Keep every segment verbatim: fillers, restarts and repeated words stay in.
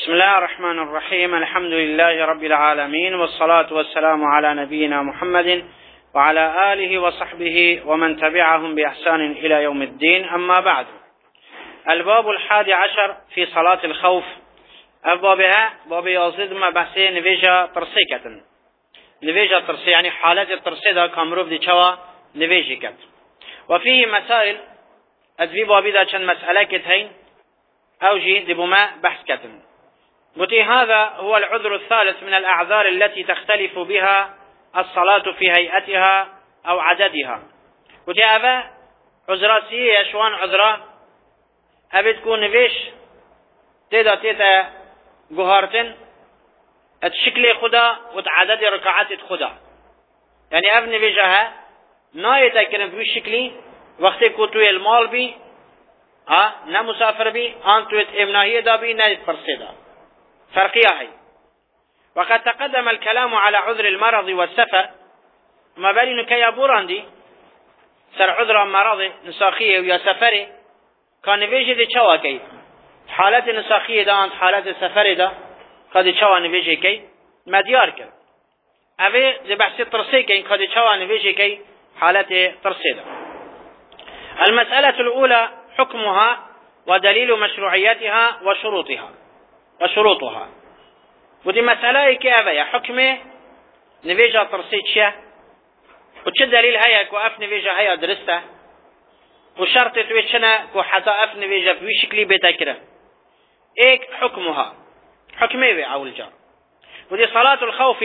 بسم الله الرحمن الرحيم. الحمد لله رب العالمين، والصلاة والسلام على نبينا محمد وعلى آله وصحبه ومن تبعهم بإحسان إلى يوم الدين. أما بعد، الباب الحادي عشر في صلاة الخوف. البابها باب يزيد ما بحثي نفيجا ترسي كتن نفيجا ترسي يعني حالات الترسي دا كامروف دي چوا نفيجي كت. وفيه مسائل ادفي بابي دا چند مسألة كتهين اوجي دبما بحث كتن. قلت هذا هو العذر الثالث من الأعذار التي تختلف بها الصلاة في هيئتها أو عددها. قلت هذا عذراتي يشوان عذرا أبي تكون نفيش تيدا تيدا قهارتن اتشكلي خدا وتعدد ركعات خدا، يعني أب نفيجها نايتا كنف بشكلي وقت كوتوي المال بي ها نا مسافر بي آن تويت ابناهي دا بي نا فرسيدا فرقية هي. وقد تقدم الكلام على عذر المرض والسفر، ما بالي نكي أبوراندي سر عذر مرض نساخية ويا سفري كان نفيجي دي چوا كي حالات نساخية دا عند حالات السفر دا قد چوا نفيجي كي مديار كر اوه دي بحثي ترسي كي قد چوا نفيجي كي حالات ترسي دا. المسألة الأولى حكمها ودليل مشروعيتها وشروطها وشروطها. ودي مسألة كيف يا حكمه نفيجا ترسيت شيء وش دليل هيا كو اف نفيجا هيا درسته وشرط تويشنا كو حتى اف نفيجا في شكلي بتكره ايك حكمها حكمه او الجار. ودي صلاة الخوف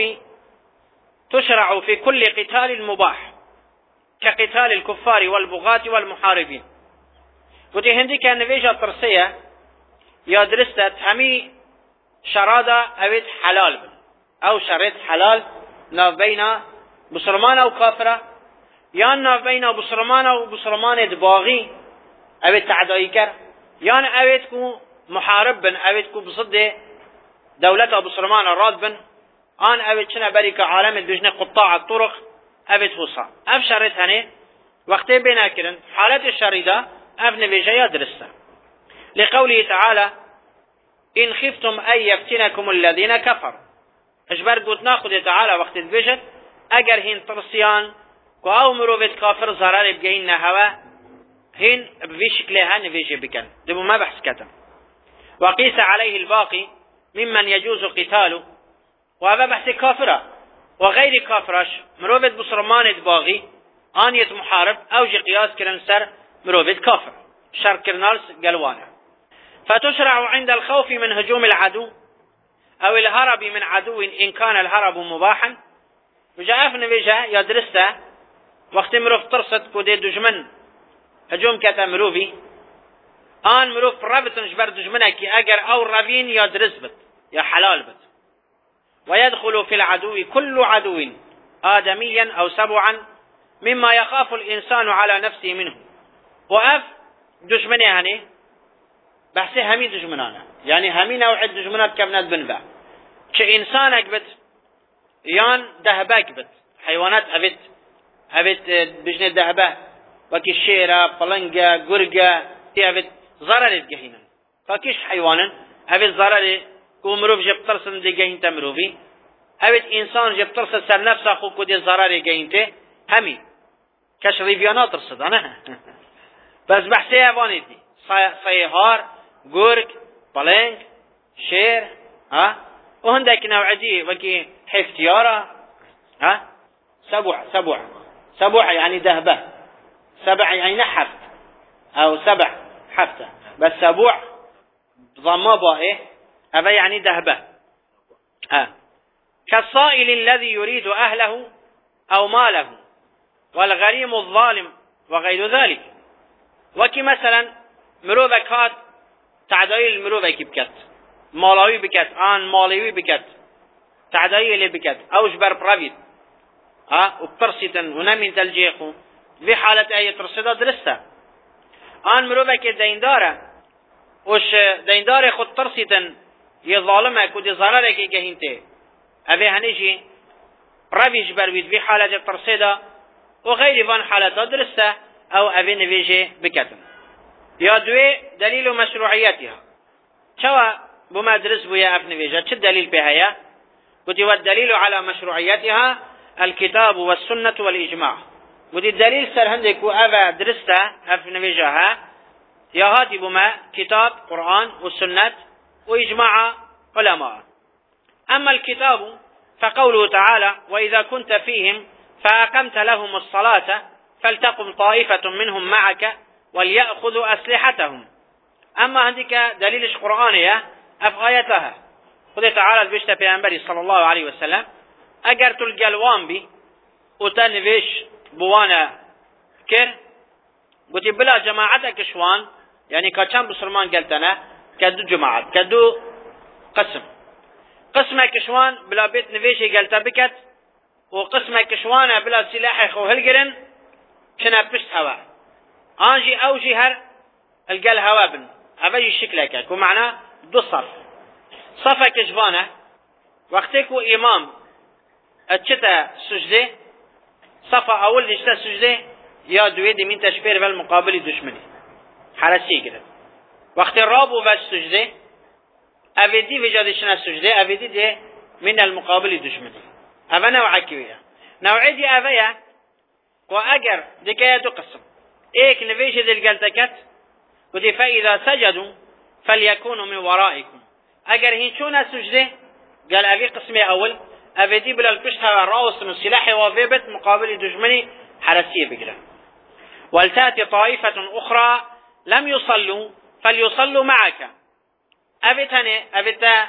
تشرع في كل قتال مباح كقتال الكفار والبغاة والمحاربين. ودي هندي كان نفيجا ترسيه يا درسته همي شرادا اويت حلال بن او شريط حلال ناف بينا بسرمان او كافرة، يان ناف بينا بسرمان او بسرمان دباغي اويت تعدائي كر، يان اويت كو محارب بن اويت كو بصد دولة بسرمان الراد بن آن اويت شنا بريك عالم الدجنة قطاع الطرق اويت وصا اف شريط هني وقتي بينا كرن حالة الشريدة اف نفيجا يدرسة لقوله تعالى إن خفتم أن يفتنكم الذين كفروا. اجبر قلت ناخذ تعالى وقت البجد اگر هين ترسيان كو او مروفت كافر ضرر بجين هوا هين بشكلها نفيجي بكن دبو ما بحث كتم. وقيس عليه الباقي ممن يجوز قتاله، وهذا بحث كافرة وغير كافرش مروفت بصرمان باغي آنية محارب او جي قياس كرن سر مروفت كافر شر كرنالس قلوانه. فتشرع عند الخوف من هجوم العدو أو الهرب من عدو إن كان الهرب مباحا. وجاء في نفيجة يدرسته وقت مروف ترصد كودي دجمن هجوم كتا مروفي آن مروف رابط نجبر دجمنه كي أجر أو رابين يدرس بت يا حلال بت. ويدخل في العدو كل عدو آدميا أو سبعا مما يخاف الإنسان على نفسه منه. وأف دجمنه هني بحثي همي دجمنانه، يعني همي نوع دجمنات كبنات بنبع كإنسانك بت يان دهباك بت حيوانات أبت أبت بجنة دهبة وكي الشيرة فلنجة قرقة أبت ضرر جهينا فكيش حيوانا أبت ضرر كومروف جب ترسن دي جهين تمروفي أبت إنسان جب ترسن سر نفسه خو كودي ضرر جهينته همي كش ريفيانات ترسد أنا بس بحثي أباني دي صيهار قرق بلنج شير ها وهندك نوعدي وكي حفتيارة ها سبع سبع سبع يعني دهبة، سبع يعني نحفت او سبع حفتة، بس سبع ضمابة ايه هذا يعني دهبة. ها كالصائل الذي يريد اهله او ماله والغريم الظالم وغير ذلك. وكي مثلا مروبك هات تعدائي المروبك بكت مالاوي بكت آن مالوي بكت تعدائي اللي بكت اوش بربرابيد ها وبترسيتن ونمين تلجيقو في حالة اي ترسيدة درسته آن مروبك دينداره وش دينداره خود ترسيتن يظالمك ودي ضررك يجهينته ابي هنيجي ربيج برويد في حالة ترسيدة وغير فان حالة درسته او ابي نفيجي بكتن. يا دوي دليل مشروعيتها شوى بما درس بويا أف نويجة شو الدليل بها؟ قلت والدليل على مشروعيتها الكتاب والسنة والإجماع. قلت الدليل سر عندك وأبا درسته أف نويجها يا هاتي بما كتاب قرآن والسنة وإجماع علماء. أما الكتاب فقوله تعالى وإذا كنت فيهم فأقمت لهم الصلاة فلتقم طائفة منهم معك وليأخذوا أسلحتهم. أما عندك دليل قرآنية أفغايتها خذ تعالى بيشت بيعنبري صلى الله عليه وسلم أجرت الجلوان بي وتنفيش بوانا كر قلت بلا جماعتك شوان يعني كان بسرمان قلتنا كدو جماعات كدو قسم قسمك شوان بلا بيت نفيشي قلت بكت وقسمك شوان بلا سلاح خو هلقرن كنا بشت هوا انجي اوجي هر القل هوا بن ابي شكلك ومعناه دو صف صفك جبانه وقتك امام اتشتا سجده صف اول نشتا سجده يا دويد من تشبير بالمقابل دشمني حرسي كده وقت الرابو بس سجده ابدي وجادشنا سجده ابدي ده من المقابل دشمني ابا نوعكيه نوعي دي ابيا واجر دكايا دو قسم ايك نفيش دي قلتكت ودي فاذا سجدوا فليكونوا من ورائكم اجر هينشونا سجده قال ابي قسمي اول ابدي بلا الكشها الراوس من سلاحي وفيبت مقابل دشمني حرسيه بكده ولتاتي طائفه اخرى لم يصلوا فليصلوا معك ابتني ابتا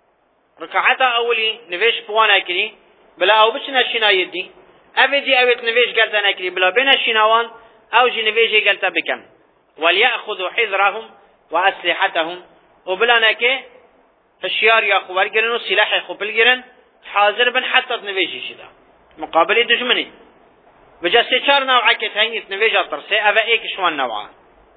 ركعتا اولي نفيش بوانا كري بلا او بشنا شنا يدي ابدي ابت نفيش قلتا نكري بلا بين الشناوان او جي نفيش قلتا بكم وليأخذوا حذرهم واسلحتهم وبلا نكي الشيار ياخو ورقرن والسلاح ياخو بالقرن حاضر بن حتى نفيش شدا مقابل دشمني بجاسي شار نوعا كتهين نفيش الطرسي ابا ايك شوان نوعا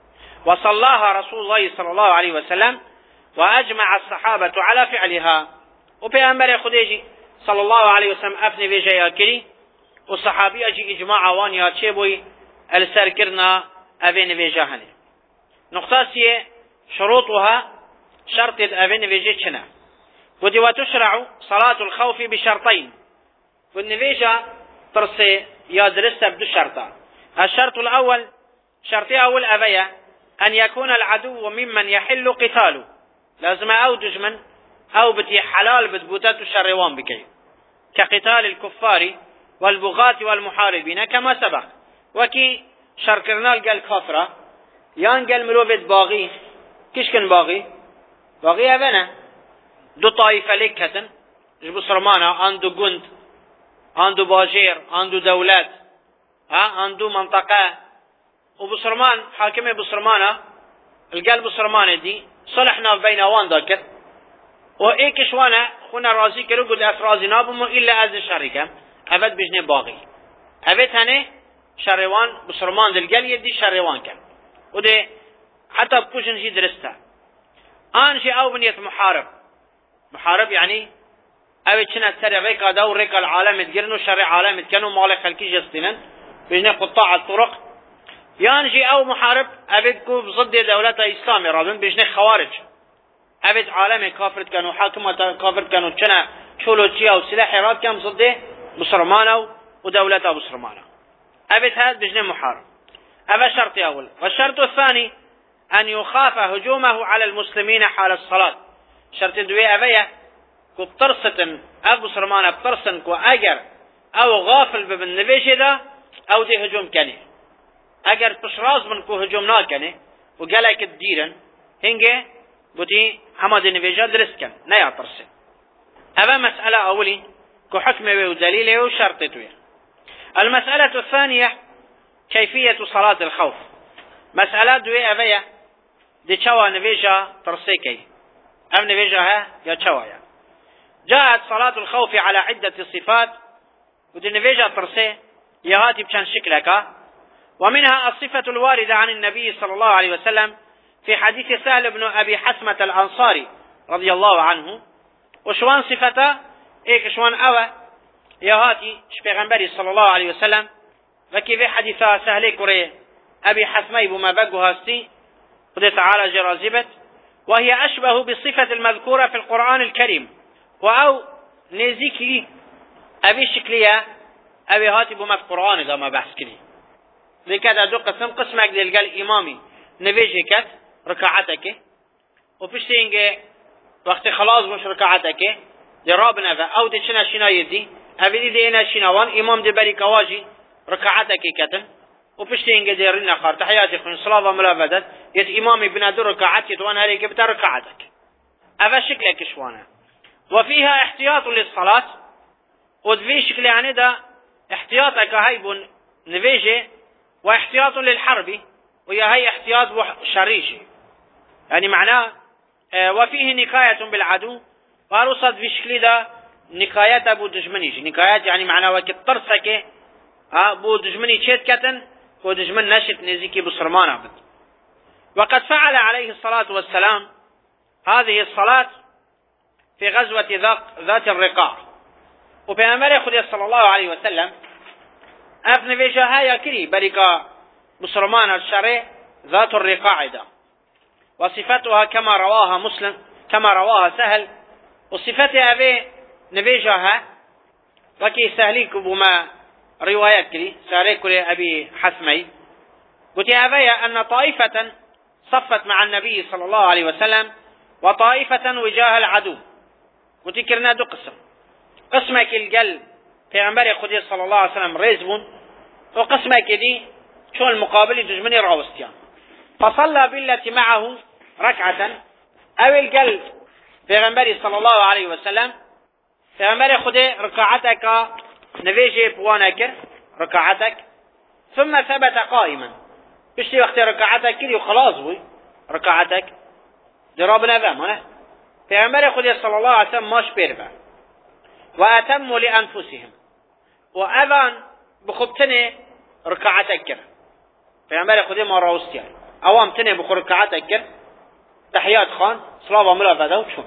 وصلاها رسول الله صلى الله عليه وسلم وأجمع الصحابة على فعلها وبيامبر خديجي صلى الله عليه وسلم أفني بيجي ياكري والصحابي أجي إجماع وان ياتشيبوي السركرنا أبين بيجاهني نقطة شروطها شرط أبين بيجي تشنا ودي وتشرع صلاة الخوف بشرطين والنبيجة ترسي يدرس بدو شرطا. الشرط الأول شرطي أول أبيا أن يكون العدو ممن يحل قتاله لازم أو دجمن أو بتي حلال بتبوتات الشروان بكي كقتال الكفار والبغاة والمحاربين كما سبق وكي شركرنال قال كافرة يان قال ملوبت باغي كيش كان باغي باغي أبنا دو طائفة لكتن جبو سرمانا عنده جند عنده باجير عنده دولات ها عنده منطقة وبصرمان حاكمه بصرمانه القلب بصرمانه دي صلحنا بين وان ذاكر وايك شوانا خونا رازي كرو قد افرازي نابم الا از الشركه ابد بجنه باغي ابد هنه شروان بصرمان القلب يدي شروان كان ودي حتى بكوشن جي درسته انشي او بنيه محارب محارب يعني ابد شنا سريك دور ريك العالم تجرنوا شرع عالم كانوا مالك خلكي جستنا بجنه قطاع الطرق يانجي او محارب ابدكو ضد دولة اسلامي رابن بجنه خوارج ابد عالم كافر كانوا حاكمة كافر كانوا تشنا شولو تشيا وسلاح راب كان ضد بصرمانة ودولة بصرمانة ابد هذا بجنه محارب. هذا شرط اول. والشرط الثاني ان يخاف هجومه على المسلمين حال الصلاة. شرط دوي ابيا كو بترسة ابو بصرمانة بترسن كو اجر او غافل ببن نبيش دا او دي هجوم كاني اگر پشراز من کو هجوم نا کنه و گلک دیرن هنگه بودی همه دی نویجا درست کن نه یا ترسه. اما مسألة اولی کو حکمه و دلیله و شرطه توی. المسألة الثانية كيفية صلاة الخوف. مسألة دوی اویا دی چوا نویجا ترسه کی ام نویجا ها یا چوایا. جاءت صلاة الخوف على عدة صفات ودي نویجا ترسه يهاتي بشان شكلك ومنها الصفة الواردة عن النبي صلى الله عليه وسلم في حديث سهل بن أبي حسمة الأنصاري رضي الله عنه وشوان صفته إيك شوان أوى يهاتي شبيغنبري صلى الله عليه وسلم وكيف حديثة سهل كري أبي حسمي بما بقوا هستي قد تعالى جرازبت وهي أشبه بالصفة المذكورة في القرآن الكريم، وأو نزيكي أبي شكلية أبي هاتي بما في القرآن إذا ما بحث كلي لكذا دو قسم قسمك دي قال إمامي نبيجي كت ركعتك وبشتينجي وقت خلاص مش ركعتك دي رابنا فا أو دي شنا شنا يدي أبي دي دينا شناوان إمام دي بري كواجي ركعتك كتن وبشتينجي دي رنا خار تحياتي خن صلاة ملافدت يت إمامي بنادر ركعتي توان هريك بتا ركعتك أفا شكلك شوانا. وفيها احتياط للصلاة ودفي شكل يعني ده احتياطك هاي نفيجي واحتياط للحرب ويا هي احتياط شريشي يعني معناه اه وفيه نكاية بالعدو وارصد في شكل ده نكاية ابو دجمنيش نكايات يعني معناه وكي طرسك ابو دجمني شيت كتن ودجمن نشت نزيكي بصرمان عبد. وقد فعل عليه الصلاة والسلام هذه الصلاة في غزوة ذات الرقاع وفي أمر خدي صلى الله عليه وسلم أفن في شهاية كري بريكا بصرمان الشرع ذات الرقاع ده وصفتها كما رواها مسلم كما رواها سهل وصفتها أبي نبيجها وكي سهليك بما روايات كري سهليك أبي حسمي قلت أبي أن طائفة صفت مع النبي صلى الله عليه وسلم وطائفة وجاه العدو قلت كرنا دو قسم قسمك القلب في عمبر خدي صلى الله عليه وسلم ريزبون وقسمك دي شو المقابل دجمني راوستيان فصلى بالتي معه ركعة أو القلب في عمبر صلى الله عليه وسلم في عمبر خدي ركعتك نفيجي بوانك ركعتك ثم ثبت قائما بشتي وقت ركعتك كلي وخلاص بوي ركعتك درابنا ذا في عمر خدي صلى الله عليه وسلم ماش بيربا وأتموا لأنفسهم وأذان بخبتني ركعتك كر في عمر خدي ما راوستيا أوام تني بخ ركعتك كر تحيات خان صلاة ملا فدا وشون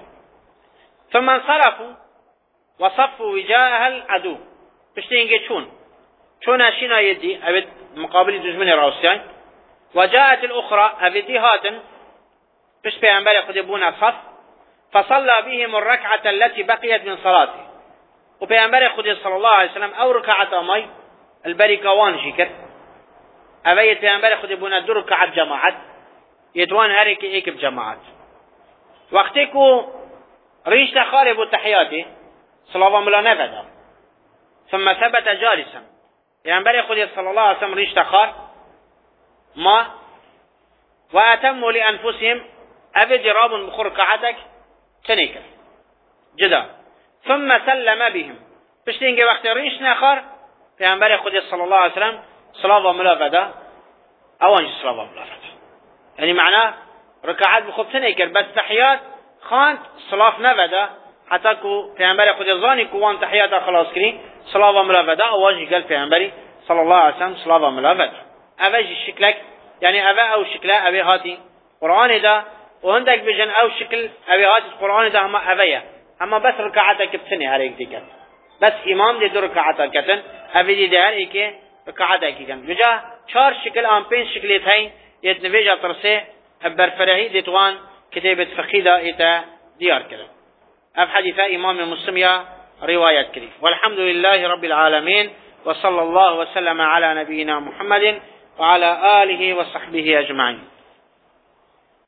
ثم انصرفوا وصفوا وجاه العدو بشتينجي شون شون أشينا يدي أبد مقابل دجمني راوستيا وجاءت الأخرى أبدي هاتن بش في عمر خدي بونا صف فصلى بهم الركعة التي بقيت من صلاته وفي عمر خدي صلى الله عليه وسلم أو ركعة ماي البركة وان شكر أبيت في عمر خدي بونا دو ركعة جماعات يدوان هارك إيك بجماعات وقتكو ريش تخارب التحياتي صلاة ملا نفدا ثم ثبت جالسا في عمر خدي صلى الله عليه وسلم ريش تخار ما وأتموا لأنفسهم أبد راب بخور ركعتك تنيك جدا ثم سلم بهم بشتينجي وقت ريش ناخر في عمبر خدي صلى الله عليه وسلم صلاة ملافدة أوانج صلاة ملافدة يعني معناه ركعات بخوب تنيك بس تحيات خانت صلاة نفدة حتى كو في عمبر خدي ظاني كوان تحيات خلاص كري صلاة ملافدة أواجه قال في عمبر صلى الله عليه وسلم صلاة ملافدة أواجه الشكلك يعني أبا أو شكلا أبي هاتي قرآن ده وعندك بجن أو شكل أبي هاتي القرآن ده هما أبيا أما بس ركعتك بسني هاريك دي كان بس إمام دي دو ركعتك كتن أبي دي ده هاريك ركعتك كان بجا چار شكل آن پين شكليت هاي يتنفيجا ترسي برفرعي ديتوان كتابة فقيدة إتا ديار كده أف حديثة إمام المسلمية روايات كده. والحمد لله رب العالمين وصلى الله وسلم على نبينا محمد وعلى آله وصحبه أجمعين.